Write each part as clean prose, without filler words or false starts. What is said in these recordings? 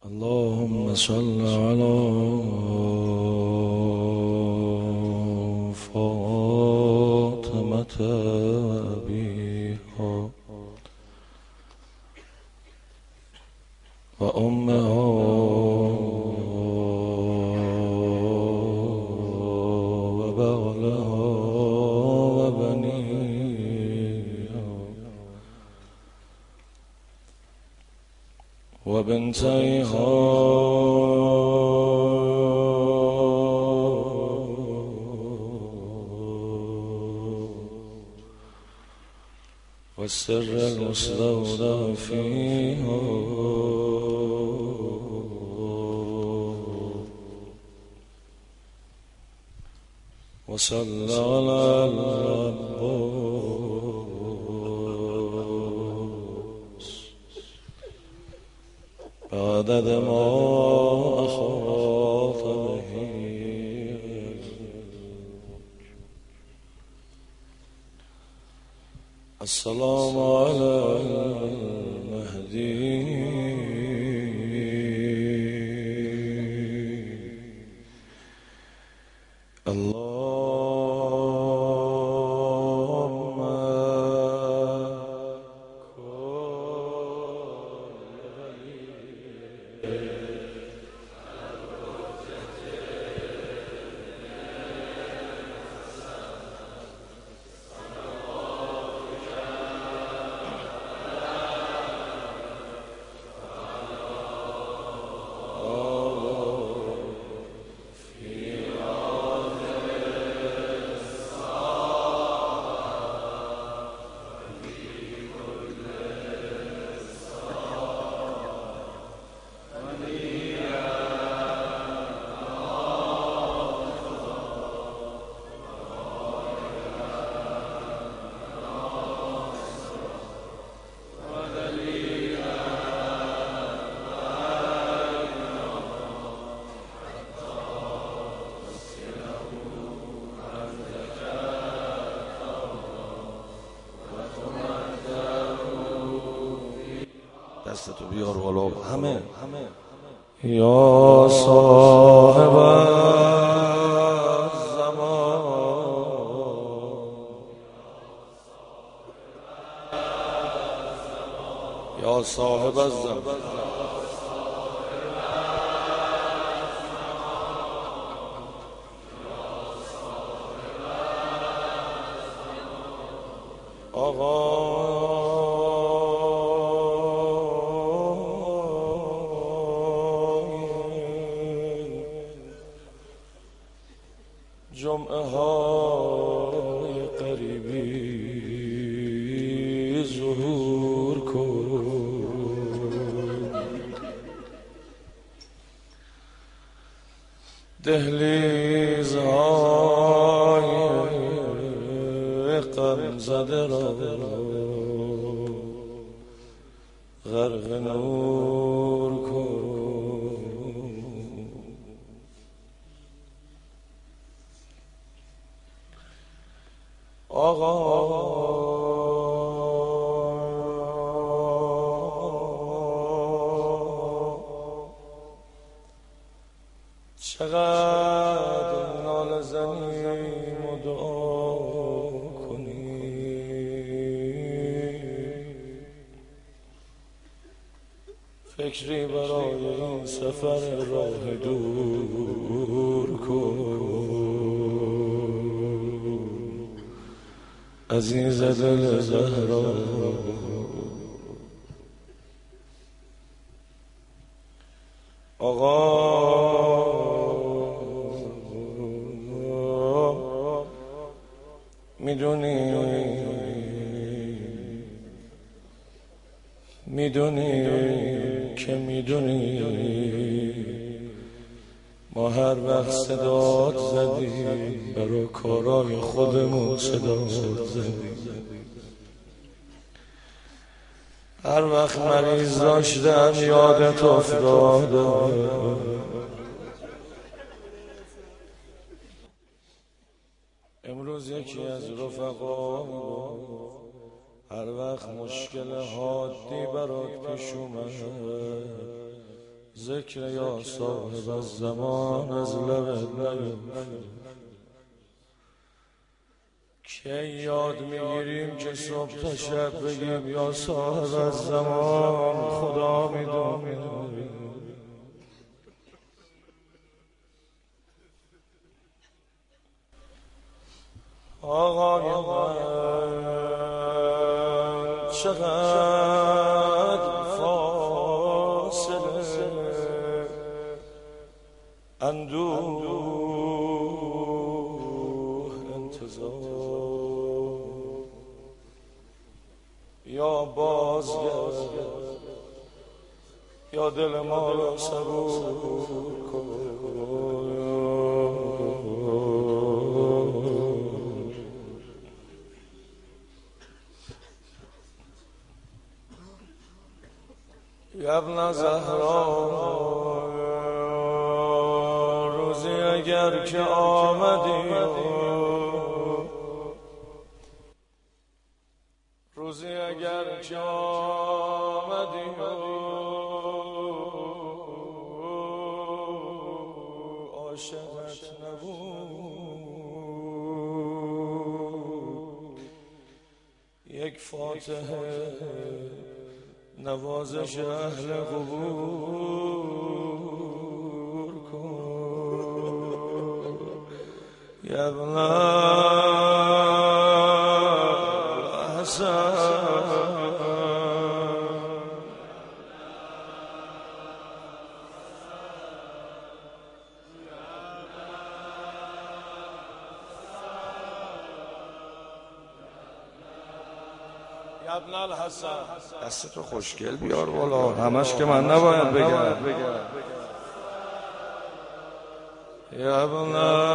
اللهم صل على فاطمة أبيها وأمها وبغلها وبنيها وبنتيها والسر المستودع فيها وصلى على العباس بعدد ما أحاط به السلام على المهدي اللهم دستتو بیار بالا همه یا صاحب الزمان یا صاحب الزمان آقا جمعه های قریبی ظهور کن دهلیز های غم زده را غرق نور کن آقا چقدر ناله زنیم و دعا کنیم فکری برای این سفر راه دور کن عزیز دل زهرا آقا میدونی که میدونی ما هر وقت صدات زدیم برای کارای خودمون صدات زدیم هر وقت مریض داشتم یادت افتادم امروز یکی از رفقا هر وقت مشکل حادی برات پیش اومد ذکر یا صاحب الزمان از لبت نیاد. کی یاد میگیریم که صبح تا شب بگیم یا صاحب الزمان؟ خدا میدونه. آقای من چقدر فاصله اندوه انتظار، یا بازگرد یا دل ما را صبور کن. ابن زهرا روزی اگر که آمدی، روزی اگر که آمدی عاشقت نبود، یک فاتحه نوازش اهل قبور کن. یا ابن حسن ابن الحسن، دستتو خوشگل بیار بالا، همش که من نباید بگم. یا ابن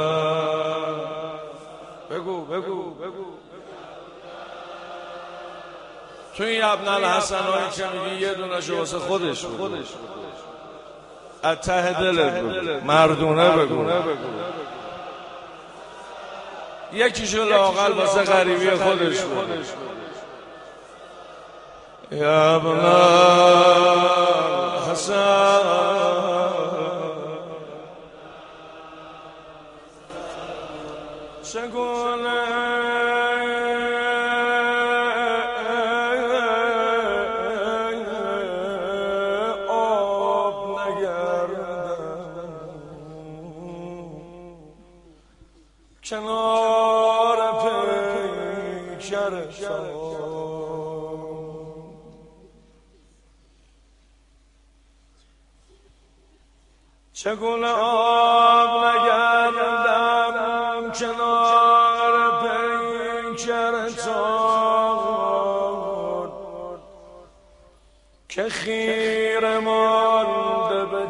بگو تو این ابن الحسن هایی که میگی یه دونه شو واسه خودش بگو، از ته دلت بگو، مردونه بگو. یکیشو لااقل واسه غریبی خودش بگو. یا ابن حسن چگونه آب نگردم کنار پیکر چگونه آب نگردم کنار پیکر تار، که خیره مانده به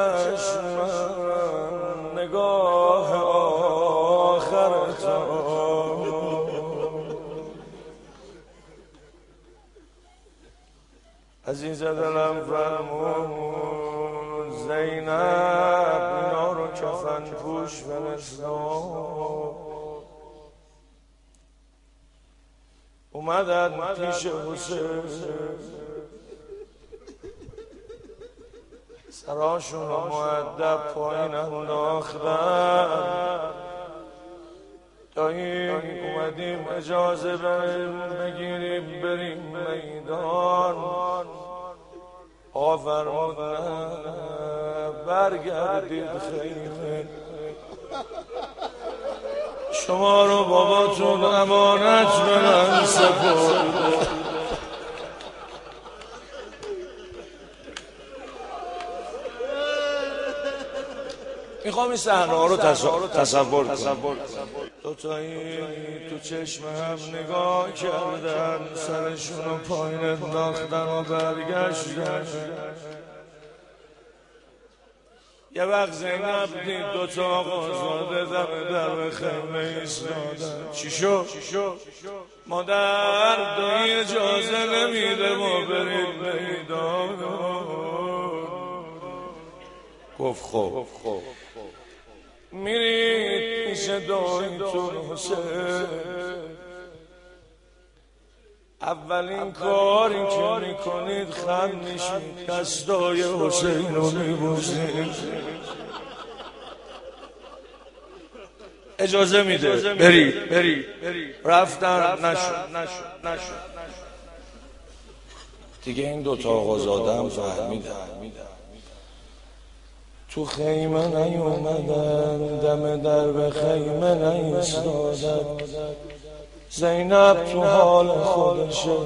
چشمم نگاه آخر تار. عزیز دلم فرمود زینب اینا رو کفن پوش فرستاد، اومدن پیش حسین، سراشون رو مؤدب پایین انداختن. دایی اومدیم اجازه بگیریم بریم میدان. فرمود برگردید خیمه، شما رو باباتون امانت به من سپرد. میخوام این صحنه ها رو تصور کنم. دوتایی تو چشم هم نگاه کردن، سرشون رو پایین انداختن و برگشتن. یه وقت زینب دید دوتا آقازاده دم در خیمه ایستادن. چی شد؟ مادر دایی اجازه نمیده ما بریم میدان. گفت خب میرید پیش داییتون حسین، اولین کاری که میکنید خم میشید، دستای حسین رو میبوسید. اجازه میده بری رفتن نشد. دیگه این دوتا آقازاده هم فهمیدن تو خیمه نیومدن، دم در به خیمه نیستادن. زینب تو حال خودشه،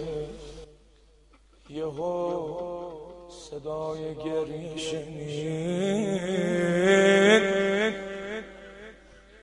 یهو صدای گریه شنید.